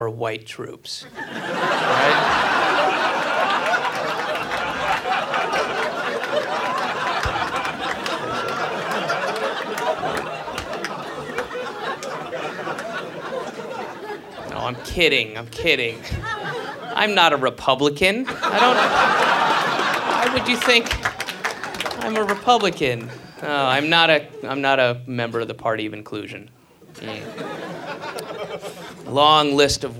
or white troops. Right? No, I'm kidding. I'm not a Republican. Why would you think I'm a Republican? I'm not a member of the Party of Inclusion. Long list of